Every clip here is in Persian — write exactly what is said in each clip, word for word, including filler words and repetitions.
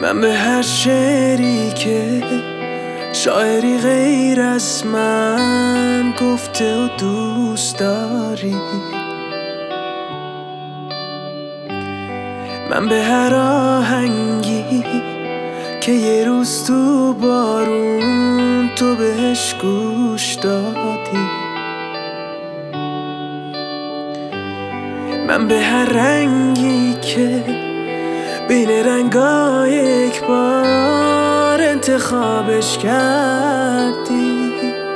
من به هر شعری که شاعری غیر از من گفته و دوست داری، من به هر آهنگی که یه روز تو بارون تو بهش گوش دادی، من به هر رنگی که بین رنگای یک بار انتخابش کردی،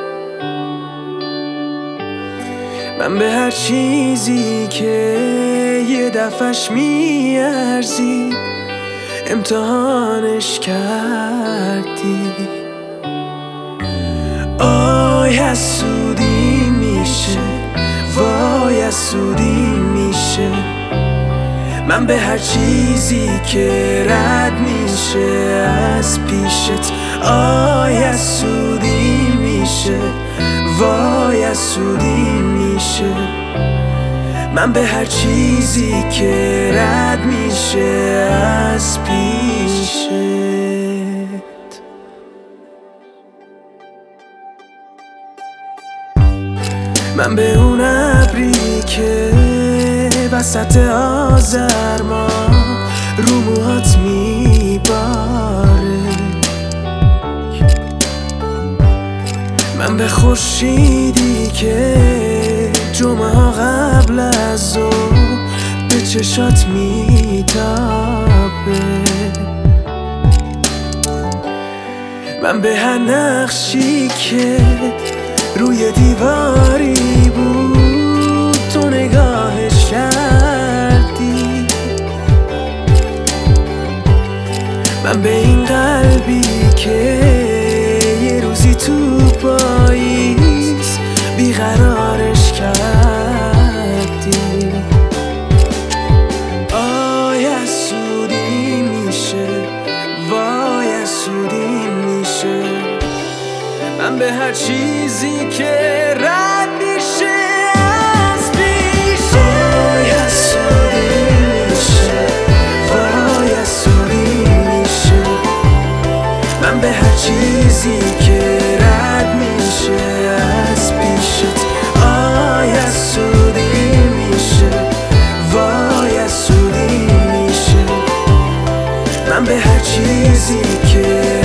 من به هر چیزی که یه دفعش میارزی امتحانش کردی. آی حسودی میشه، وای حسودی میشه، من به هر چیزی که رد میشه از پیشت. آی حسودی میشه، وای حسودی میشه، من به هر چیزی که رد میشه از پیشت. من به اون ابری که وسط آذر ما رو موهات میباره، من به خورشیدی که جمعه ها قبل از ظهر به چشات میتابه، من به هر نقشی که روی دیواری بود تو نگاهش کردی، من به این قلبی که یه روزی تو پاییز بیقرارش کردی. آی حسودی میشه، وای حسودی میشه، من به هر چیزی که رد میشه از پیشت. آی حسودی میشه، وای حسودی میشه، من به هر چیزی که رد میشه از پیشت. آی حسودی میشه، وای حسودی میشه، من به هر چیزی که